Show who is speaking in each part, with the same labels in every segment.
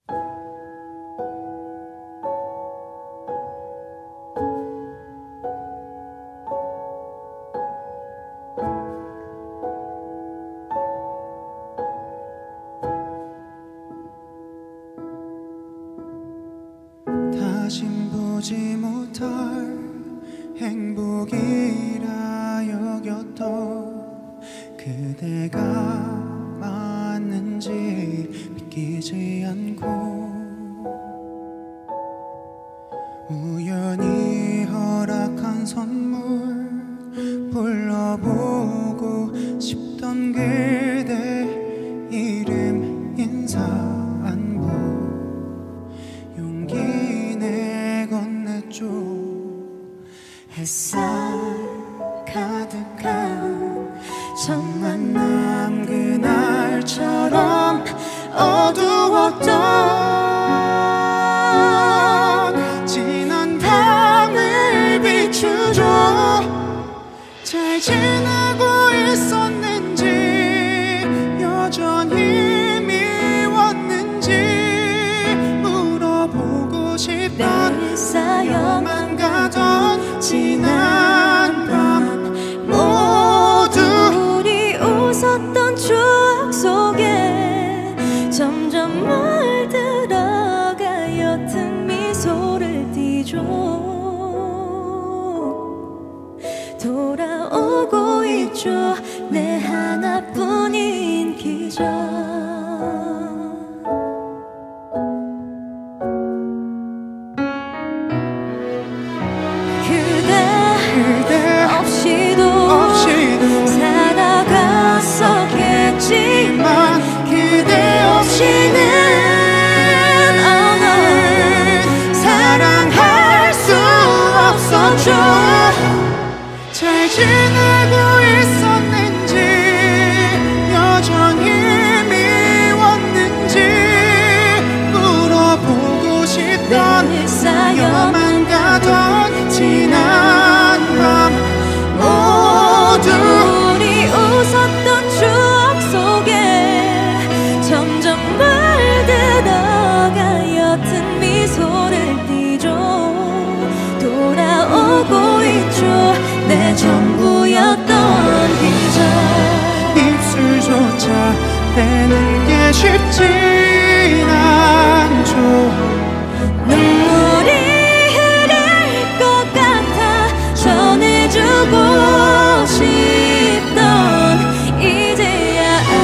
Speaker 1: 다신 보지 못할 행복이라 여겼던 그대가 맞는지 믿기지 않고 우연히 허락한 선물 불러보고 싶던 그대 이름 인사 안부 용기 햇살 가득한 첫 만남 그날처럼 어두웠던 지난 밤을 비추죠. 잘 지내고 있었는지 여전히 미웠는지 물어보고 싶던
Speaker 2: 매일 쌓여만 가던
Speaker 1: 지난 밤 모두
Speaker 2: 우리 웃었던 추억 속에 점점 물들어가 옅은 미소를 띠죠. 돌아오고 있죠 내 하나뿐인 기적.
Speaker 1: 살아갔었겠지만 그대 없이는 사랑할 수 없었죠. 잘 지내고 있었는지 여전히 미웠는지 물어보고 싶던 쌓여만 가던 지난 밤 모두
Speaker 2: 우리 웃었던 추억 속에 점점 물들어가 옅은 미소를 띠죠. 돌아오고 있죠 내 전부였던 기적.
Speaker 1: 입술조차 떼는 게 쉽진 않죠.
Speaker 2: 눈물이 흐를 것 같아 전해주고 싶던 이제야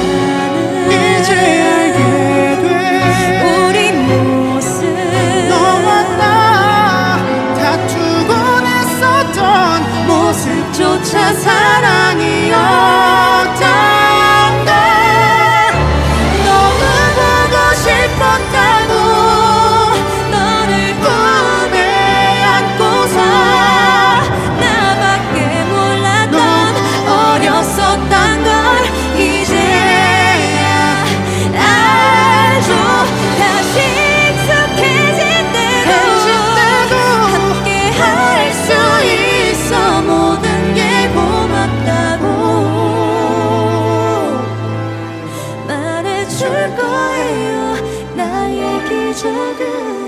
Speaker 1: 알게 돼
Speaker 2: 우리 모습
Speaker 1: 너와 나 다투곤 했었던 모습조차 사랑이었던 걸 너무 보고 싶었다고 너를 품에 안고서
Speaker 2: 나밖에 몰랐던
Speaker 1: 어렸었던 걸 이제야 알죠.
Speaker 2: 다시 익숙해질 때도 함께 할 수 있어 모든 게 고맙다고 말해줄 거예요 나의 기적은